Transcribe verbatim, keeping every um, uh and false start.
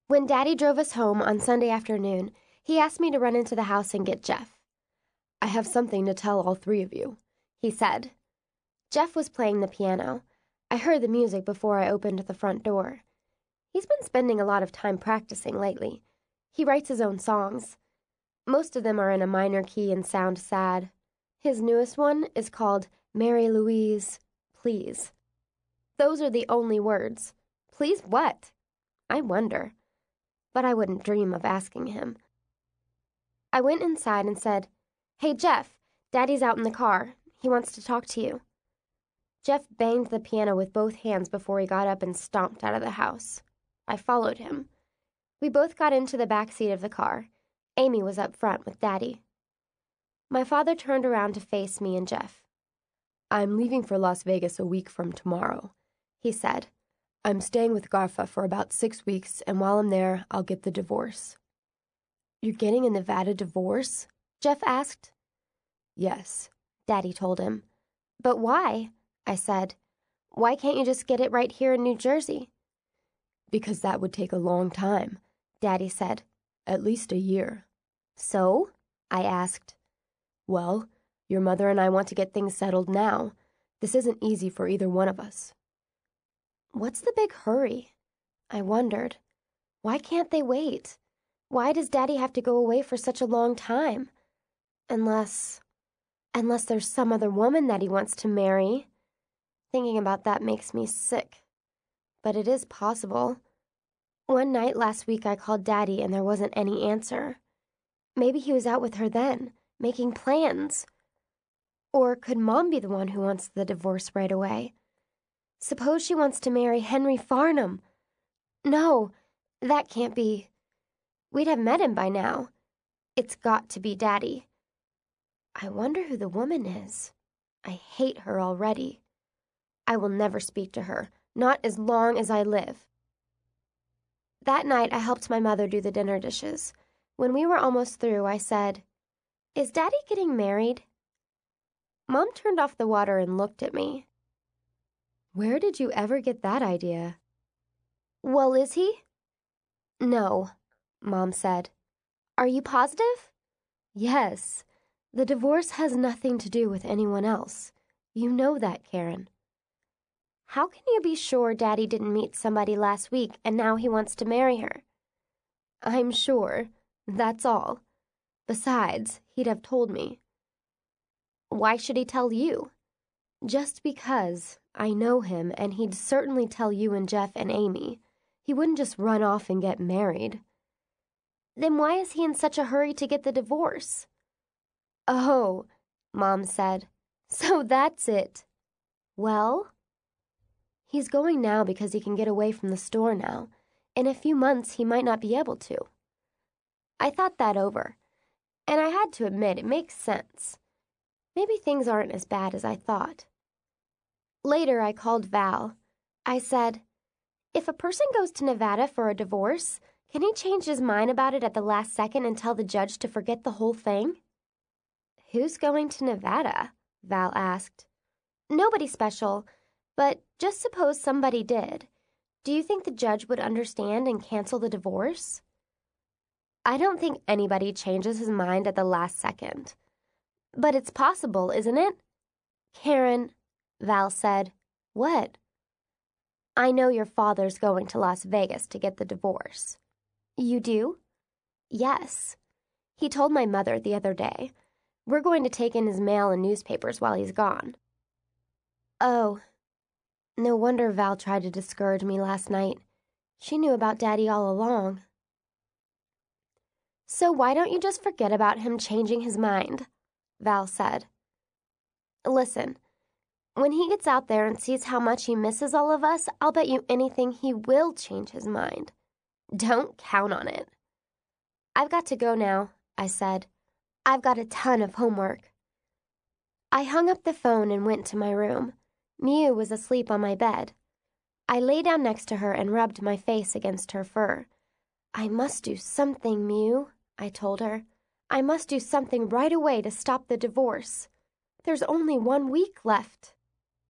When Daddy drove us home on Sunday afternoon, he asked me to run into the house and get Jeff. "I have something to tell all three of you," he said. Jeff was playing the piano. I heard the music before I opened the front door. He's been spending a lot of time practicing lately. He writes his own songs. Most of them are in a minor key and sound sad. His newest one is called Mary Louise, Please. Those are the only words. Please what? I wonder. But I wouldn't dream of asking him. I went inside and said, "Hey, Jeff, Daddy's out in the car. He wants to talk to you." Jeff banged the piano with both hands before he got up and stomped out of the house. I followed him. We both got into the back seat of the car. Amy was up front with Daddy. My father turned around to face me and Jeff. "I'm leaving for Las Vegas a week from tomorrow," he said. "I'm staying with Garfa for about six weeks, and while I'm there, I'll get the divorce." "You're getting a Nevada divorce?" Jeff asked. "Yes," Daddy told him. "But why?" I said. "Why can't you just get it right here in New Jersey?" "Because that would take a long time," Daddy said. "At least a year." "So?" I asked. "Well, your mother and I want to get things settled now. This isn't easy for either one of us." What's the big hurry? I wondered. Why can't they wait? Why does Daddy have to go away for such a long time? Unless... Unless there's some other woman that he wants to marry. Thinking about that makes me sick. But it is possible. One night last week I called Daddy and there wasn't any answer. Maybe he was out with her then, making plans. Or could Mom be the one who wants the divorce right away? Suppose she wants to marry Henry Farnham. No, that can't be. We'd have met him by now. It's got to be Daddy. I wonder who the woman is. I hate her already. I will never speak to her, not as long as I live. That night, I helped my mother do the dinner dishes. When we were almost through, I said, "Is Daddy getting married?" Mom turned off the water and looked at me. "Where did you ever get that idea?" "Well, is he?" "No," Mom said. "Are you positive?" "Yes. The divorce has nothing to do with anyone else. You know that, Karen." "How can you be sure Daddy didn't meet somebody last week and now he wants to marry her?" "I'm sure. That's all. Besides, he'd have told me." "Why should he tell you?" "Just because. I know him, and he'd certainly tell you and Jeff and Amy. He wouldn't just run off and get married." "Then why is he in such a hurry to get the divorce?" "Oh," Mom said. "So that's it." "Well?" "He's going now because he can get away from the store now. In a few months, he might not be able to." I thought that over, and I had to admit it makes sense. Maybe things aren't as bad as I thought. Later, I called Val. I said, "If a person goes to Nevada for a divorce, can he change his mind about it at the last second and tell the judge to forget the whole thing?" "Who's going to Nevada?" Val asked. "Nobody special, but just suppose somebody did. Do you think the judge would understand and cancel the divorce?" "I don't think anybody changes his mind at the last second." "But it's possible, isn't it?" "Karen," Val said. "What?" "I know your father's going to Las Vegas to get the divorce." "You do?" "Yes. He told my mother the other day. We're going to take in his mail and newspapers while he's gone." "Oh. No wonder Val tried to discourage me last night. She knew about Daddy all along." "So why don't you just forget about him changing his mind?" Val said. "Listen, when he gets out there and sees how much he misses all of us, I'll bet you anything he will change his mind. Don't count on it." "I've got to go now," I said. "I've got a ton of homework." I hung up the phone and went to my room. Miu was asleep on my bed. I lay down next to her and rubbed my face against her fur. "I must do something, Miu," I told her. "I must do something right away to stop the divorce. There's only one week left."